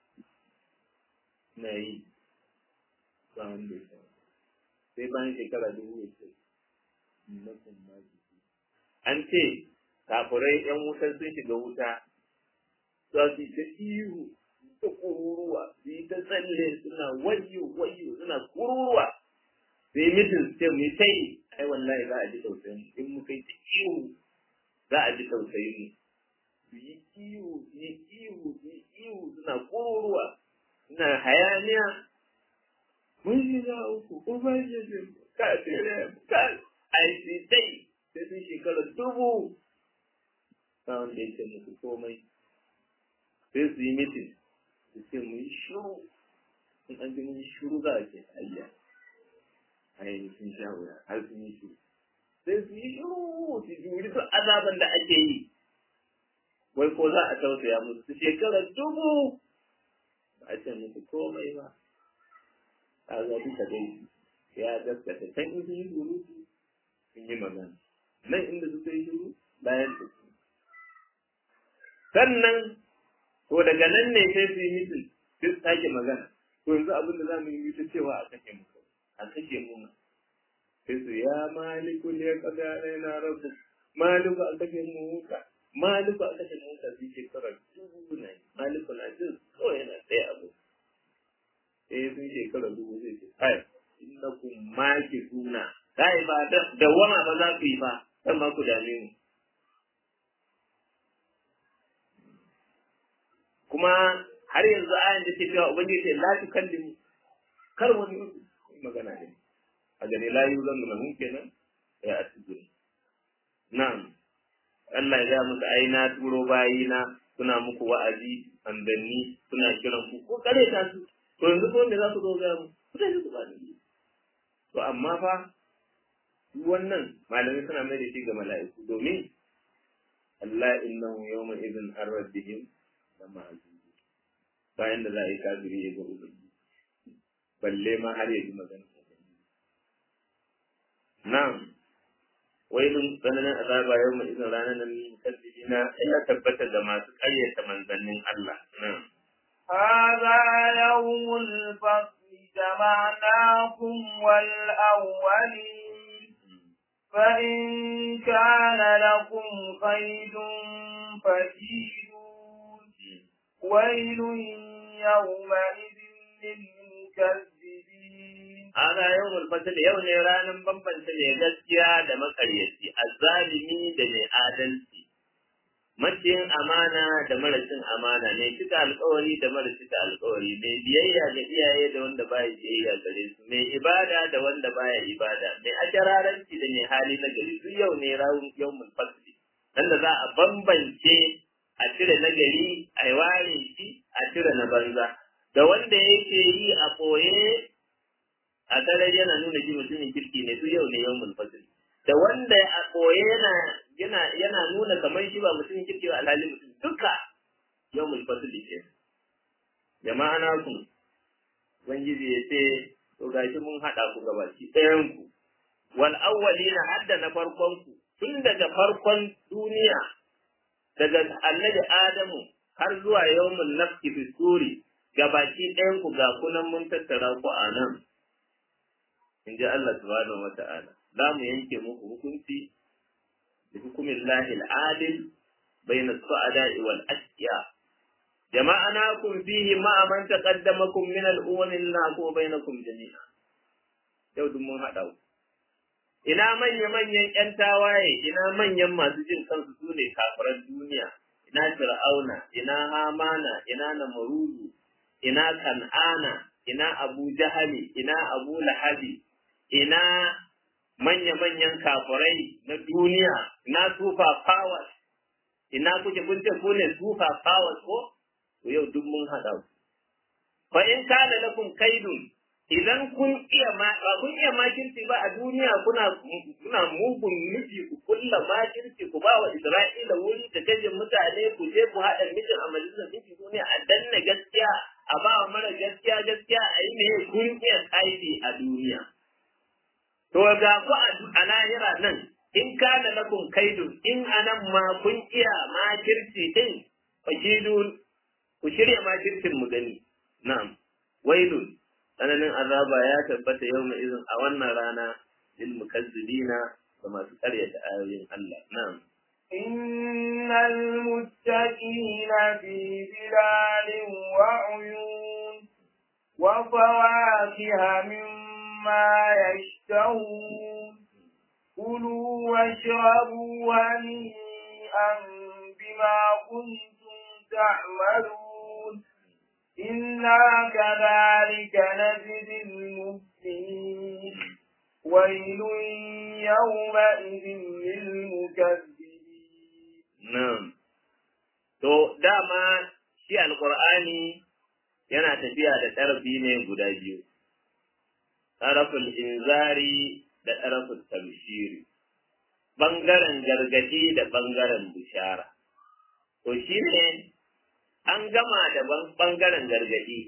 na yi ba wanda ya sai bayan shekara dubu ya ce na kuma an ce kafirai yan wutar sun shiga wuta za su yi ta ihu ta kururuwa su yi ta tsalle suna wayo wayo suna kururuwa sai mitin ce mu sai ai wallahi za a ji tausayin in muka yi ta ihu za a ji tausayin mu su yi ihu su yi ihu su yi ihu suna kururuwa suna hayaniya mun yi za uku ubangiji ka tsere ka ai sai dai sai sun shekara dubu ta wanda ya ce musu komai sai su yi mitin su ce mu yi shuru in an ji mun yi shuru za a ce ayya ai sun sha wuya har sun yi shuru sai su yi shuru su juri duk azaban da ake yi wai ko za a tausaya musu su shekara dubu ba a ce musu komai ba a ga duka dai ya gaskata can in sun yi surutu sun yi magana nan inda suka yi shuru bayan da su sannan to daga nan ne sai su yi mitin sai su sake magana to yanzu abin da za mu yi ta cewa a kashe mu a kashe mu sai su ya maliku ne kaga na rabu maliku a kashe mu huta maliku a kashe mu huta su shekara dubu na maliku na jin kawai yana tsaye abu eh sun shekara dubu zai ce ai innakum maki suna kai ba da wama ba za ku yi ba dan ma ku dame mu. Kuma har yanzu ayan da ke cewa ubangiji ce la tukallimu kar wani magana ne a gane la yuzannu lahum kenan ya atijin. Na'am Allah ya ga musu ai na turo bayina suna muku wa'azi andanni suna kiran ku ko kare ta su to yanzu ko me za su zo ga mu ku dai su ba ni to amma fa wannan malamai suna mai da shi ga mala'iku domin Allah innahu yawma idhin arrabbihim lama azizi bayan da za a yi kafiri ya ga ubangi balle ma har ya ji magana na'am wailun tsananin azaba yawma idhin ranar nan mukazzibina ya tabbata da masu ƙaryata manzannin Allah na'am هذا يوم الفصل جمعناكم والأولين فإن كان لكم خير فكيدون ويل يومئذ للمكذبين هذا يوم الفصل يوم رانا بمبنت ne gaskiya da makaryaci azzalimi da mai adalci maciyin amana da marashin amana ne cika alƙawari da mara cika alƙawari mai biyayya ga iyaye da wanda baya biyayya gare su mai ibada da wanda baya ibada mai ajararanci da mai hali na gari duk yau ne rawun yawmul fasli dan da za a bambance a cire na gari a ware shi a cire na banza da wanda yake yi a koye a dare yana nuna shi mutumin kirki ne duk yau ne yawmul fasli da wanda a koye yana yana yana nuna kamar shi ba mutumin kirki ba alhali mutum duka yawmul fasli ce jama'a na ku ubangiji ya ce to gashi mun hada ku gabaki ɗayan ku wal awwalina hadda na farkon ku tun daga farkon duniya daga annabi Adamu har zuwa yawmul nafsi fi suri gabaki ɗayan ku ga kunan mun tattara ku a nan inji Allah subhanahu wata'ala za mu yanke muku hukunci da hukumin lahil adil bayna su'ada'i wal ashqiya jama'anakum fihi ma'a man taqaddamakum min al-umam innahu bainakum jami'a yau duk mun haɗa ku. Ina manya-manyan ‘yan tawaye, ina manyan masu jin kansu su ne kafiran duniya, ina Fir'auna, ina Hamana, ina Namarudu, ina Kan'ana, ina Abu Jahali, ina Abu Lahabi, ina manya-manyan kafirai na duniya, ina super powers, ina kuke kun ce ku ne super powers ko? To yau duk mun haɗa ku. Fa in kana lakum kaidun, idan kun iya ma ba kun iya makirci ba a duniya kuna kuna mugun miji ku kulla makirci ku ba wa Isra'ila wuri da kajin mutane ku je ku haɗa mijin a majalisar miji duniya a danna gaskiya a ba wa mara gaskiya gaskiya a yi ne kun iya kaidi a duniya. To ga ku a lahira nan in kana lakum kaidun in anan ma kun iya makirci din fakidun ku shirya makircin mu gani. Na'am wailun tsananin azaba ya tabbata yau mai izin a wannan rana lil mukazzibina da masu karyata ayoyin Allah. Na'am. Innal muttaqina fi zilalin wa uyun wa fawakiha mimma yashtahun kulu washrabu hani'an bima kuntum ta'malun إنا كذلك نجزي المحسنين ويل يومئذ للمكذبين. نعم. To dama shi Alƙur'ani yana tafiya da ɗarafi ne guda biyu, ɗarafin inzari da ɗarafin tabshiri, ɓangaren gargaɗi da ɓangaren bishara. To shi ne an gama da ɓangaren gargaɗi,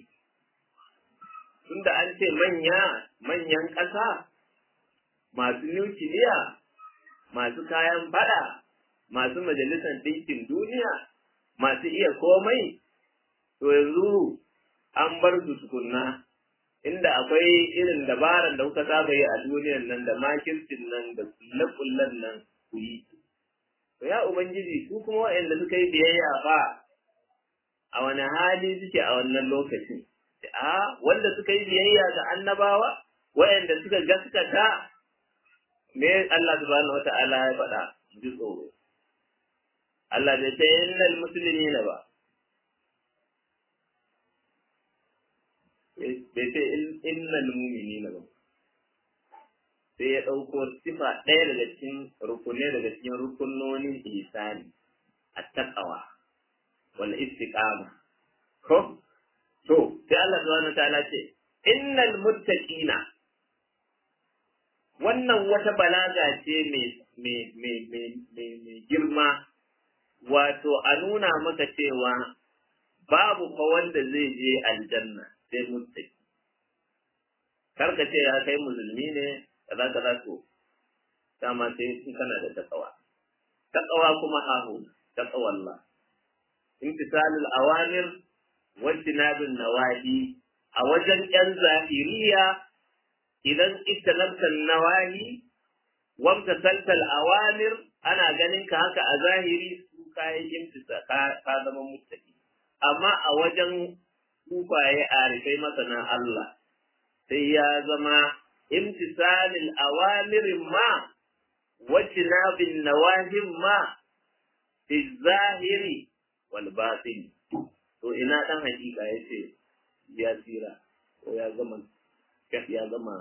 tunda an ce manya manyan ƙasa masu nukiliya, masu kayan fada, masu majalisar ɗinkin duniya, masu iya komai, to yanzu an bar su tukunna, inda akwai irin dabaran da kuka saba yi a duniyan nan da makircin nan da kulle-kullen nan ku yi. To ya Ubangiji, su kuma waɗanda suka yi biyayya ba a wani hali suke a wannan lokacin, a wanda suka yi biyayya ga annabawa, wayanda suka gaskata me Allah subhanahu wata'ala ya faɗa ji tsoro. Allah bai ce innal muslimina ba, bai ce innal mu'minina ba, sai ya ɗauko sifa ɗaya daga cikin rukunai daga cikin rukunonin ihsani at-taqwa wal istiqama ko to sai Allah subhanahu wataala ce innal muttaqina, wannan wata balaga ce mai mai mai mai mai girma, wato a nuna maka cewa babu fa wanda zai je aljanna sai muttaqi. Karka ce ya kai musulmi ne kaza kaza to dama sai kana da takawa. Takawa kuma hahu taqwallah, imtisalul awamir wajtinabun nawahi. A wajen yan zahiriya idan istalabta nawahi wamtasaltal awamir, ana ganin ka haka a zahiri su kayan imtisa ka zama muttaqi. Amma a wajen kufaye arifai masana Allah sai ya zama imtisalul awamir ma wajtinabun nawahi ma fi zahiri wal batin. To ina dan hakika yace ya tsira ko ya gama ya gama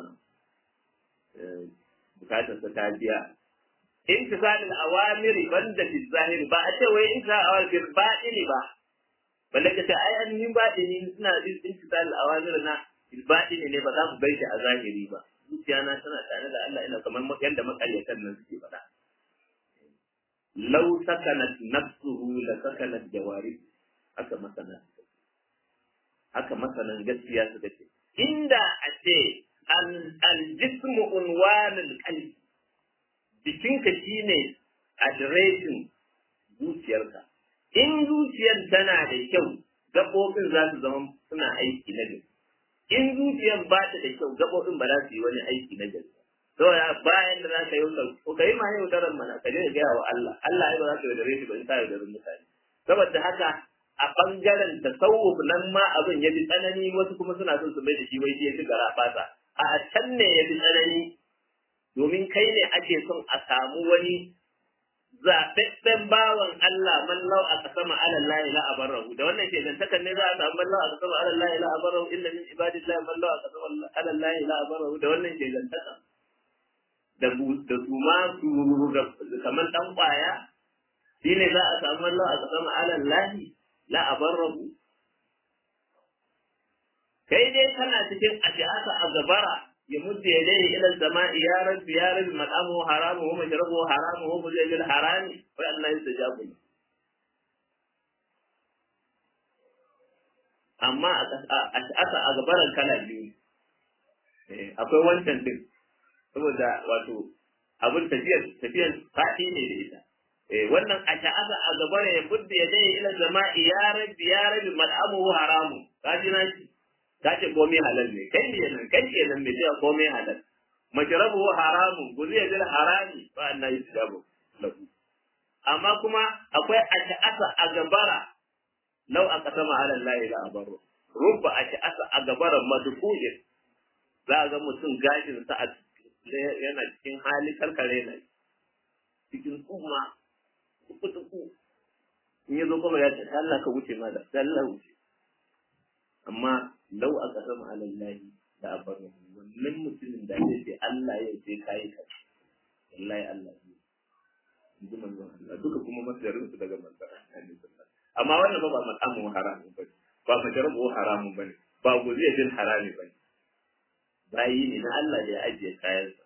bukatar sa ta biya. Intisalul awamiri banda fi zahiri, ba a ce wai intisalul awamiri batini ba, balle ka ce ai an yin batini suna intisalul awamiri na batini ne, ba za mu bai shi a zahiri ba. Zuciya na tana tare da Allah, ina kamar yadda makaryatan nan suke faɗa. Lau sakanat nafsuhu la sakanat jawari, haka masana haka masanan gaskiya suka ce inda a ce al-jismu unwanul qalbi, jikinka shine adireshin zuciyarka. In zuciyar tana da kyau, gaɓoɓin za su zama suna aiki na gari. In zuciyar ba ta da kyau, gaɓoɓin ba za su yi wani aiki na gari. Saboda bayan da za ka yi wutar, ko ka yi ma yautaran mana, ka je ka gaya wa Allah. Allah ya ba za ka yaudare shi ba in ka yaudare mutane. Saboda haka a ɓangaren tasawuf nan ma abin ya bi tsanani, wasu kuma suna son su mai da shi wai shi ya ci gara fasa. a can ne ya fi tsanani domin kai ne ake son a samu wani zaɓaɓɓen bawan Allah mallau a kasama alal la ilaha abarrahu da wannan ke zantakan ne za a samu mallau a kasama alal la ilaha abarrahu inna min ibadillahi mallau a kasama alal la ilaha abarrahu da wannan ke zantakan da da suma su kamar dan kwaya shine za a samu mallau a kasama alal la la abarrahu kai dai kana cikin ajiyata a gabara يمد يديه إلى السماء يا رب يا رب مطعمه حرام ومشربه حرام ومزيج بالحرام فأنا يستجاب له أما أسأل أكبر الكلام دي akwai wancan din saboda wato abin tafiyar tafiyar fadi ne da ita wannan a sha'asa a gabara ya budda ya dai ila zama'i ya rabbi ya rabbi mal'amuhu haramu kaji na shi ta ce komai halal ne kai ne nan kai ke nan mai cewa komai halal majrabu haramun guziya bil harami fa annahi yusabu lahu amma kuma akwai ash'asa a gabara law aqsama ala allahi la abaru rubba ash'asa a gabara madfu'in za ga mutum gashin sa yana cikin hali karkare ne cikin kuma kuku in yazo kuma ya ce Allah ka wuce ma da Allah wuce amma lau aka sama alallahi da abaru wannan mutumin da zai ce Allah ya ce kai ka wallahi Allah ne inji manzon Allah duka kuma masarin su daga manzon Allah amma wannan ba ba makamu haramu bane ba majarabu haramu bane ba guziya bin harami bane bayi ne na Allah da ya ajiye kayansa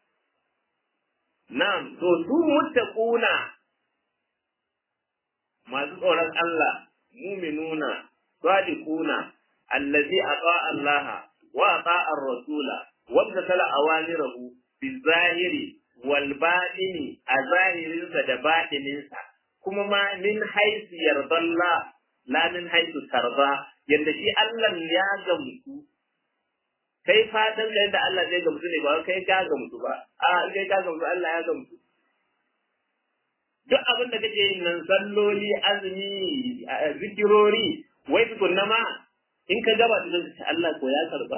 na'am to su muttaquna masu tsoron Allah mu'minuna sadiquna الذي أطاع الله وأطاع الرسول وامتثل أوامره بالظاهر والباطن الظاهر والباطن كما ما من حيث يرضى الله لا من حيث ترضى yanda shi Allah ya gamsu kai fatan da yadda Allah zai gamsu ne ba kai ka gamsu ba a kai ka gamsu Allah ya gamsu duk abin da kake yin nan salloli azumi zikirori wai tukunna ma in ka gaba da zai Allah ko ya karba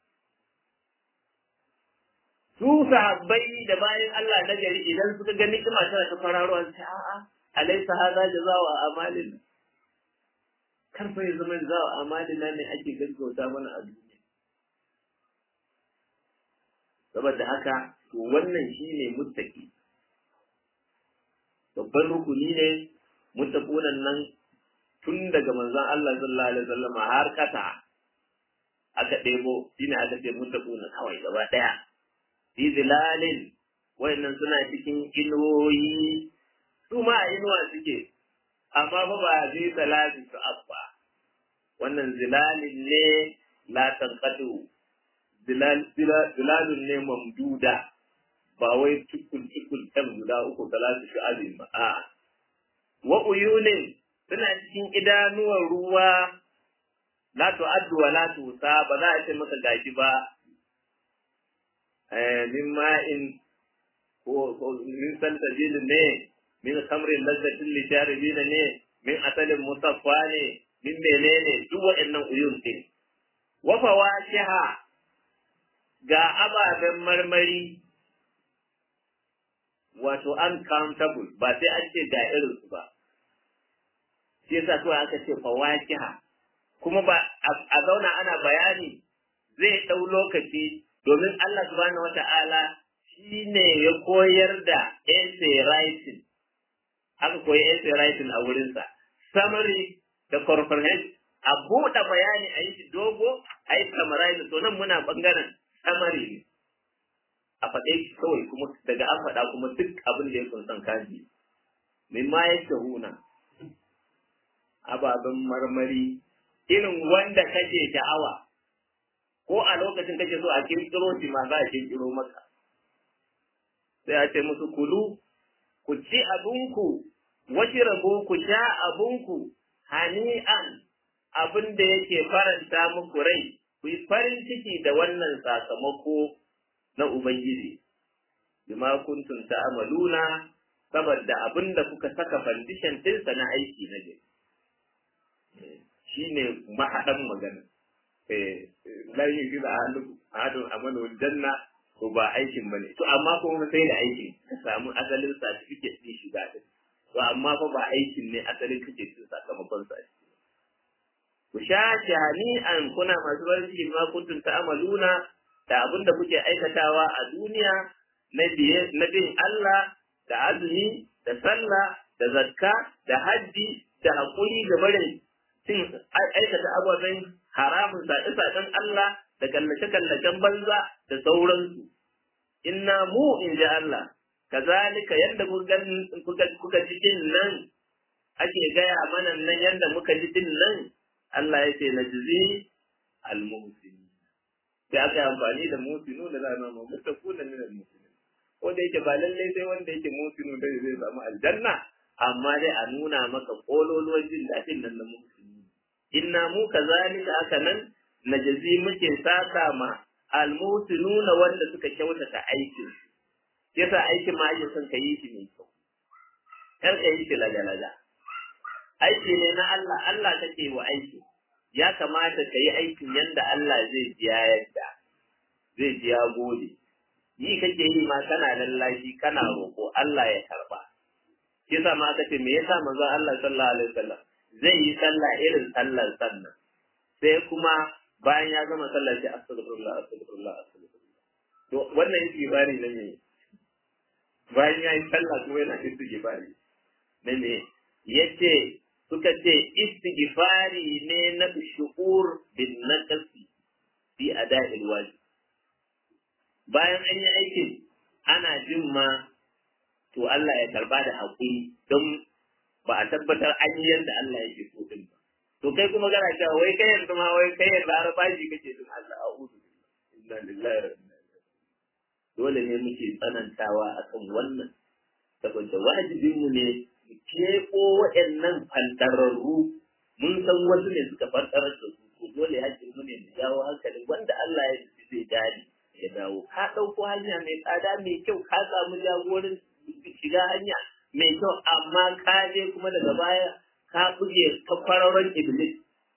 su sahabbai da bayan Allah na gari idan suka ga ni'ima tana ta fararuwa sai a'a alaysa hadha jazaa'u amalin karfa ya zama jazaa'u amalin ne ake gaggauta mana a duniya saboda haka to wannan shine muttaqi babban rukuni ne muttaqunan nan tun daga manzon Allah sallallahu alaihi wasallam har kasa aka debo shine aka ce muttaquna kawai gaba daya fi zilalin wayannan suna cikin inuwoyi su ma inuwa suke amma fa ba zai salati su abba wannan zilalin ne la tanqatu zilal zilalun ne mamduda ba wai tukul tukul kan guda uku salatu shi azim ba a wa uyunin suna cikin idanuwar ruwa la tu'addu wa la tusa ba za a ce maka gashi ba eh min ma'in ko ko min salsabil ne min khamrin lazzatin lisharibin ne min asalin musaffa ne min menene duk waɗannan uyun din wa fawakiha ga ababen marmari wato uncountable ba sai an ce ga irin su ba shi yasa kawai aka ce fawakiha kuma ba a zauna ana bayani zai ɗau lokaci domin Allah subhanahu wata'ala shi ne ya koyar da essay writing aka koyi essay writing a wurinsa summary da comprehension a buɗe bayani a yi shi dogo a yi summarize to nan muna ɓangaren summary ne a faɗe shi kawai kuma daga an faɗa kuma duk abin da ya kunsan kaji min ma ya shahuna ababen marmari irin wanda kake sha'awa ko a lokacin kake so a kirkiro shi ma za a kirkiro maka sai a ce musu kulu ku ci abinku washrabu ku sha abinku hani'an abin da yake faranta muku rai ku yi farin ciki da wannan sakamako na Ubangiji bima kuntum ta'maluna saboda abin da kuka saka foundation ɗinsa na aiki na gari shine mahaɗan magana eh la yujidu ahadun amanu janna ko ba aikin bane to amma kuma sai da aikin ka samu asalin certificate din shiga din to amma fa ba aikin ne asalin kake cin sakamakon sa ku sha jami'an kuna masu barci ma kuntum ta'amaluna da abinda kuke aikatawa a duniya na biye na bin Allah da azumi da sallah da zakka da haji da hakuri da barin cin aikata ababen haramun saɗe-saɗen Allah da kallace-kallacen banza da sauransu. Inna mu in ji Allah, kazalika yadda kuka ji din nan ake gaya mana nan yadda muka ji din nan Allah ya ce na jizi al-muhsini. Sai aka yi amfani da muhsinu da za a nama mutakuna min al-muhsinin. Wanda yake ba lallai sai wanda yake muhsinu da zai samu aljanna, amma dai a nuna maka kololuwar jin daɗin nan na muhsini. Inna mu kazalika haka nan najazi muke saka ma almusinuna wanda suka kyautata aikin yasa aikin ma ake son ka yi shi mai kyau kar ka yi shi laga-laga aiki ne na Allah Allah kake wa aiki ya kamata ka yi aikin yanda Allah zai biya yadda zai biya gode yi kake yi ma kana lallashi kana roƙo Allah ya karba yasa ma kace me yasa manzo Allah sallallahu alaihi wasallam zai yi sallah irin sallar sannan sai kuma bayan ya gama sallar sai astaghfirullah astaghfirullah astaghfirullah to wannan istighfari ne ne bayan ya yi sallah kuma yana istighfari ne ne yace suka ce istighfari ne na shukur bin naqsi fi ada'il wajib bayan an yi aikin ana jin ma to Allah ya karba da hakuri don ba a tabbatar an yi yadda Allah yake so din ba to kai kuma kana cewa wai kai yanzu ma wai kai yanzu arabaji kake din Allah a'udhu inna lillahi wa inna ilaihi dole ne muke tsanantawa akan wannan saboda wajibin mu ne mu keko waɗannan fantararru mun san wasu ne suka fantarar da su to dole hakkin mu ne mu jawo hankalin wanda Allah ya ji zai dani ya dawo ka dauko hanya mai tsada mai kyau ka samu jagorin shiga hanya mai kyau amma ka je kuma daga baya ka buge ka kwararon iblis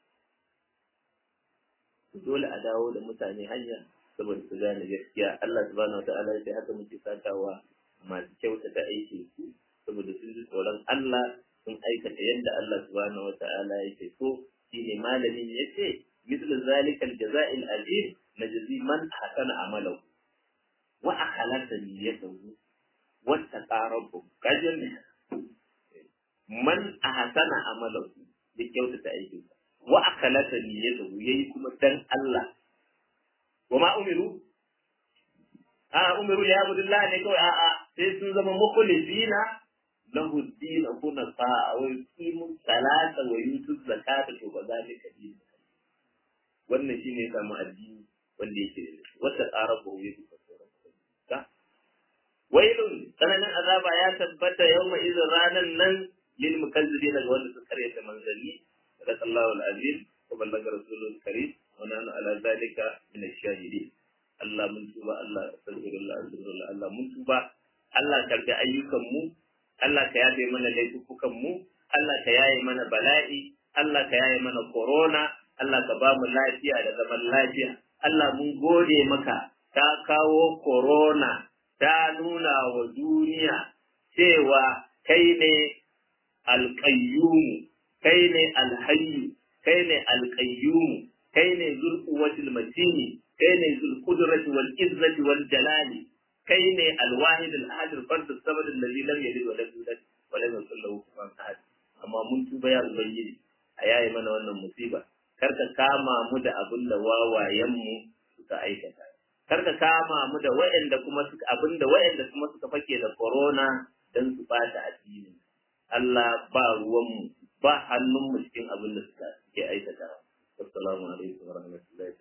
dole a dawo da mutane hanya saboda su gane gaskiya Allah subhanahu wataala sai haka muke sakawa masu kyautata aiki su saboda sun ji tsoron Allah sun aikata yadda Allah subhanahu wataala yake so shine malamin yace mislu zalika aljaza'il azim najzi man hasana amalahu wa akhlasa niyyatahu wa taqarrabu kajin man ahsana amalahu ya kyautata aikinsa wa akhlasa niyyatahu yayi kuma dan Allah wa ma umiru a umiru ya abudullah ne kawai a a sai sun zama mukhlisina lahu din kuna fa wa yuqimu salata wa yutu zakata to ba za ka din wannan shine samu addini wanda yake wata arabu yake ka wailun tsananin azaba ya tabbata yawma idzin ranan nan lil mukazzibina ga wanda suka karyata manzanni sallallahu alazim wa ballaga rasulul karim wa nanu ala zalika min ash-shahidin Allah mun tuba Allah astaghfirullah astaghfirullah Allah mun tuba Allah karbi ayyukan mu Allah ka yafe mana laifukan mu Allah ka yaye mana bala'i Allah ka yaye mana corona Allah ka ba mu lafiya da zaman lafiya Allah mun gode maka ta kawo corona ta nuna wa duniya cewa kai ne alƙayyumu kai ne alhayyu kai ne alƙayyumu kai ne zulquwatul matini kai ne zulqudrati wal izzati wal jalali kai ne alwahid alahad alfard as-samad alladhi lam yalid wa lam yulad wa lam yakul lahu kufuwan ahad amma mun tuba ya ubangiji a yayi mana wannan musiba karka kama mu da abin da wawayen mu suka aikata karka kama mu da wayanda kuma suka abinda wayanda kuma suka fake da corona dan su bata addini Allah ba ruwan mu ba hannun mu cikin abin da suka ke aikata assalamu alaikum wa rahmatullahi